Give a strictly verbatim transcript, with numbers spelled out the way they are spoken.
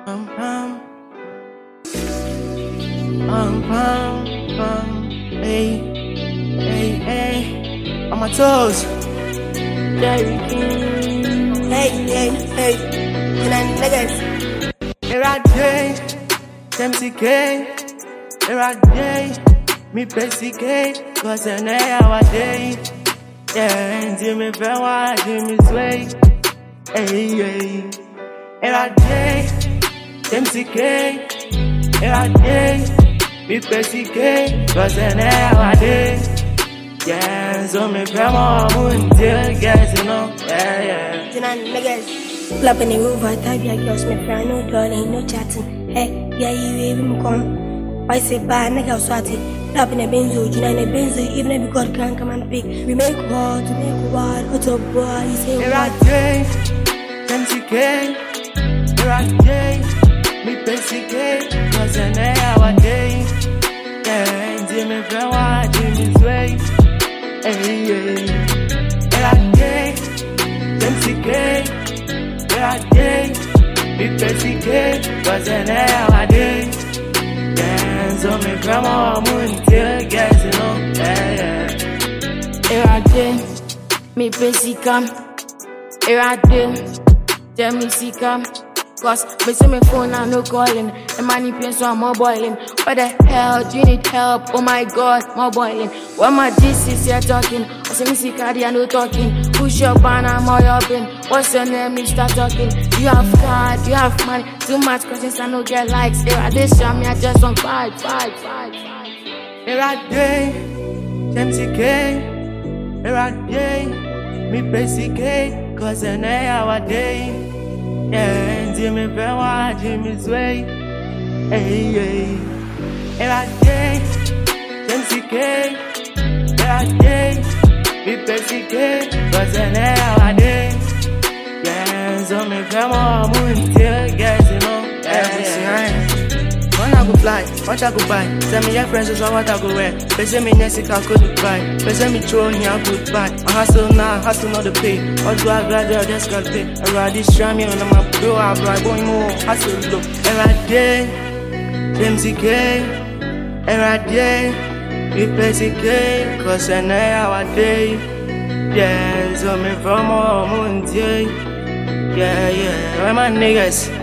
Um, um, um, um, um, hey, hey, hey, on my toes. Jerry King. Hey, hey, hey, and I niggas. Here I day, M C K. Here I day, me P K. Cause I know how I day. Yeah, Jimmy Benoit, Jimmy Sway. Hey, hey. Here I day, M C K. Here I day, me P K. Cause I know how I day. Yeah, so me grandma wouldn't tell guys, you know. Yeah, yeah. Then I niggas pull up in the roof, I type your girls, my friend, no darling, no chatting. Hey, yeah, you even come. Why say bye, nigga, swatty. Pull up in the benzo, you know, in the benzo, even if God can't come and pick. We make war to make war, what's up, boy? You say, here I day, M C K. Here I day, me P K. Cause I know how I day. Yeah, Jimmy Benoit, Jimmy Sway. Hey, hey. Here I day, M C K. Here I day, me P K. Cause I know how I day. Yeah, so me grandma wouldn't tell guys, you know. Yeah, yeah. Here I day, me P come. Here I day, tell me see come. Cause me see my phone and no calling. The money pain so I'm more boiling. What the hell, do you need help? Oh my god, more boiling. What my this is here talking? I say me see cardi and no talking. Push your ban and more yobbing. What's your name? Me start talking. You have card, you have money. Too much questions I no get likes. Here I this show me I just want fight, fight, fight, fight. Here I day, M C K. Here I day, me P K. Cause I know how I day. Yeah, Jimmy Benoit, Jimmy Sway. Hey, hey. Here I day, M C K. Here I day, me P K. Cause I know how I day. Yeah, so me grandma wouldn't tell guys, you know. Yeah, yeah. When I go fly, what I go buy. Tell me your friends is what I go wear. They say me next week I could buy. They say me throw here I could buy. I hustle now, hustle not the pay. What do I graduate, just got pay. I ride this tram here on my bro, I buy one more. Hustle look. Every day, M C K. Every day, me P K. Cause I know how I day. Yeah, so me from home, yeah, yeah. Where my niggas?